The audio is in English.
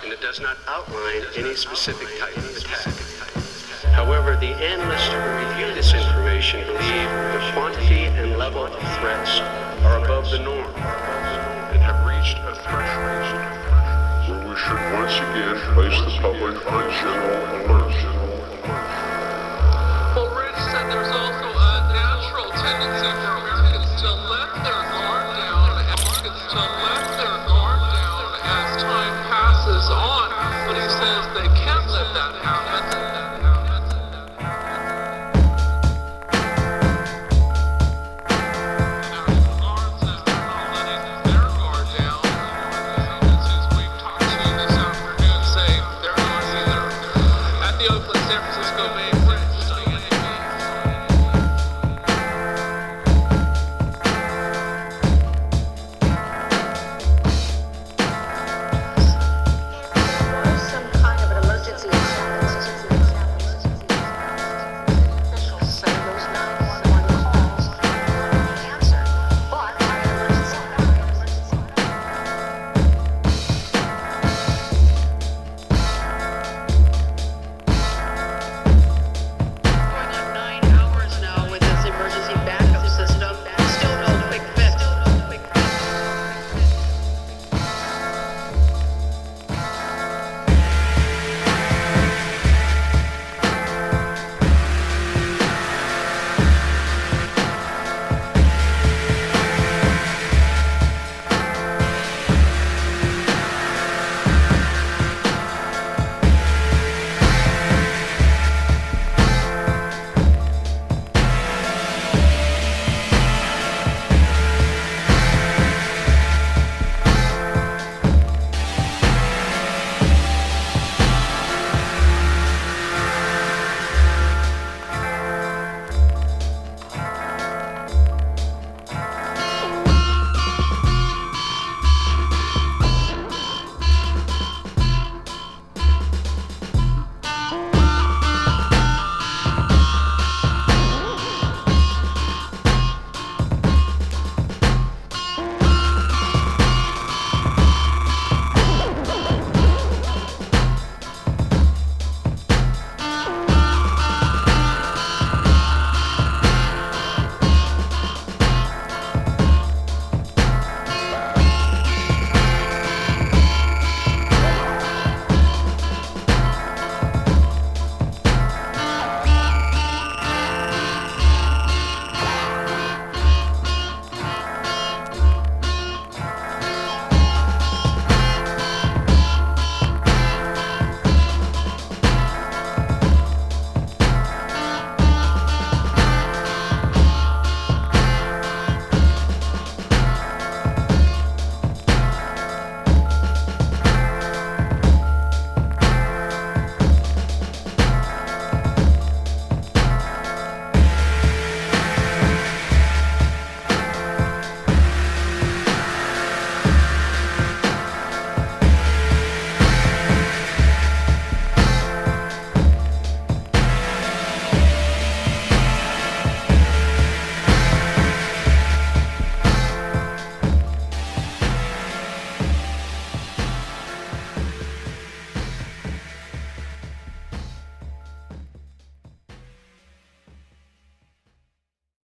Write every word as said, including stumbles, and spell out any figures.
and it does not outline any specific type of attack. However, the analysts who review this information believe the quantity and level of threats are above the norm and have reached a threshold where we should once again place the public on general alert. Well, Rich said there's also a natural tendency for Americans to let their guard down, Americans to let their guard down as time passes on, but he says they can't let that happen.